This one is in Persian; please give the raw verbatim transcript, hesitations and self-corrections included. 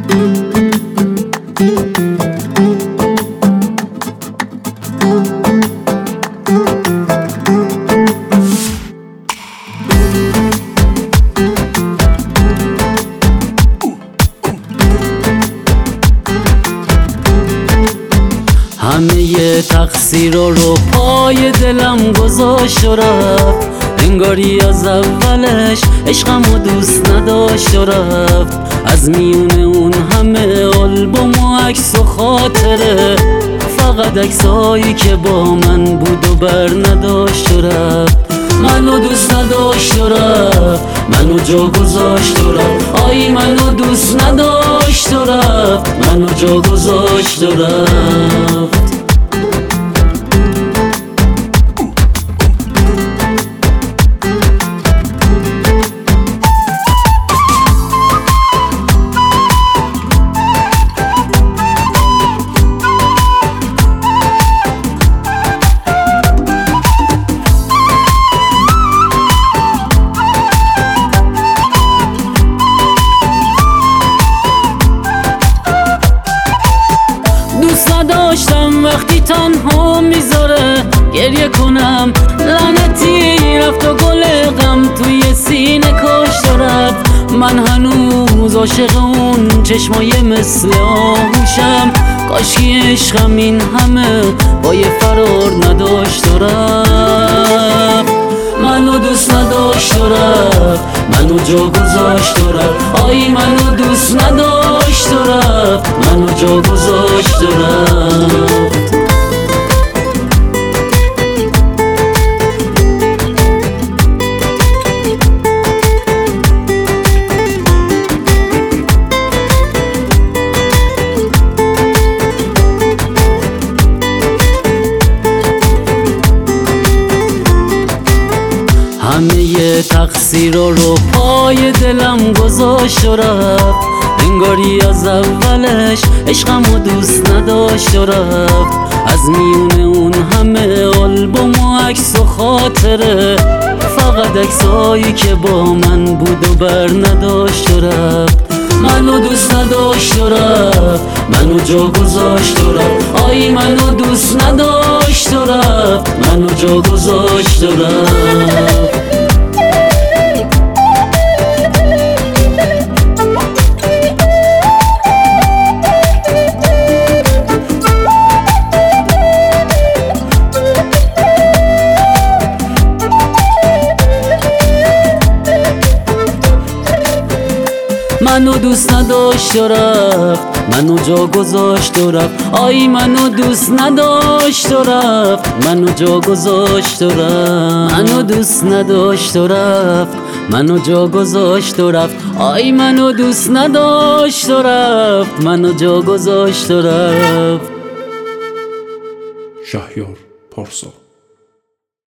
همه تقصیر رو پای دلم گذاشت و رفت، انگاری از اولش عشقمو دوست نداشت و رفت. از میونه اون همه آلبوم و عکس و خاطره، فقط عکسایی که با من بود و بر نداشت و رفت. منو دوست نداشت و رفت، منو جا گذاشت و رفت. آی منو دوست نداشت و رفت، منو جا گذاشت و رفت. داشتم وقتی تنها میذاره گریه کنم، لعنتی رفت و گل غم توی سینه کاشت و رفت. من هنوز عاشق اون چشمای مثل آهوشم، کاشکی عشقم این همه با یه فرار نداشت و رفت. منو دوست نداشت و رفت، منو جا گذاشت و رفت. آی منو دوست نداشت و رفت، منو جا گذاشت و رفت. همه تقصیر رو پای دلم گذاشت و رفت، انگاری از اولش عشقمو دوست نداشت و رفت. از میونه اون همه آلبوم و عکس و خاطره، فقط عکسایی که با من بود و بر نداشت و رفت. منو دوست نداشت و رفت، منو جا گذاشت و رفت. آی منو دوست نداشت و رفت، منو جا گذاشت و رفت. منو دوست نداشت و رفت، منو جا گذاشت و رفت. آی منو دوست نداشت و رفت، منو جا گذاشت و رفت. منو دوست نداشت و رفت، منو جا گذاشت و رفت. آی منو دوست نداشت و رفت، منو جا گذاشت و رفت. شهریار پارسا.